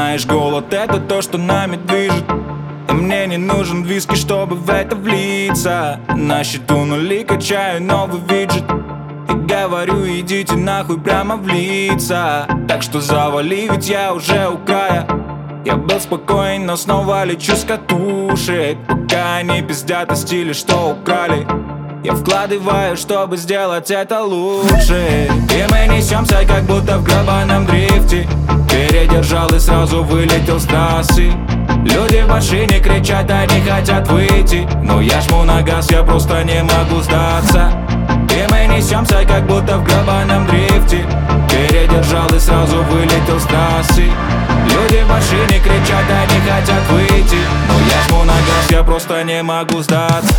Знаешь, голод — это то, что нами движет, и мне не нужен виски, чтобы в это влиться. На счету нули, качаю новый виджет и говорю: идите нахуй прямо в лица. Так что завали, ведь я уже у края. Я был спокоен, но снова лечу с катушек. Пока они пиздят о стиле, что украли, я вкладываю, чтобы сделать это лучше. И мы несемся, как будто в гребаном дрифте. Передержал и сразу вылетел с трассы. Люди в машине кричат, они хотят выйти, но я жму на газ, я просто не могу сдаться. И мы несемся, как будто в гребаном дрифте. Передержал и сразу вылетел с трассы. Люди в машине кричат, они хотят выйти, но я жму на газ, я просто не могу сдаться.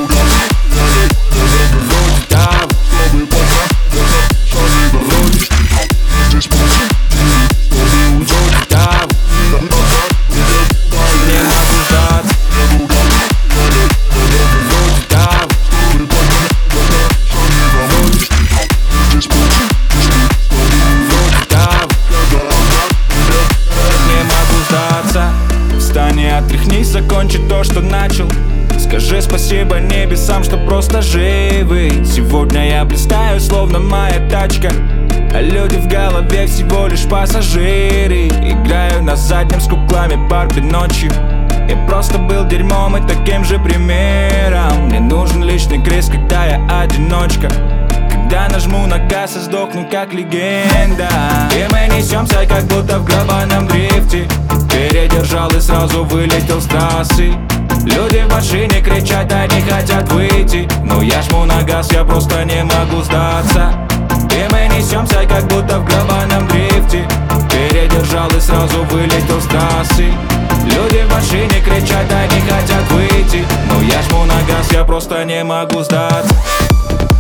Отряхнись, закончи то, что начал. Скажи спасибо небесам, что просто живы. Сегодня я блистаю, словно моя тачка, а люди в голове всего лишь пассажиры. Играю на заднем с куклами Барби ночью. Я просто был дерьмом и таким же примером. Мне нужен личный крест, когда я одиночка. Когда нажму на газ и сдохну как легенда. И мы несемся, как будто в гребаном дрифте. Передержал и сразу вылетел с трассы. Люди в машине кричат, они хотят выйти, но я жму на газ, я просто не могу сдаться. И мы несемся, как будто в гребаном дрифте. Передержал и сразу вылетел с трассы. Люди в машине кричат, они хотят выйти, но я жму на газ, я просто не могу сдаться.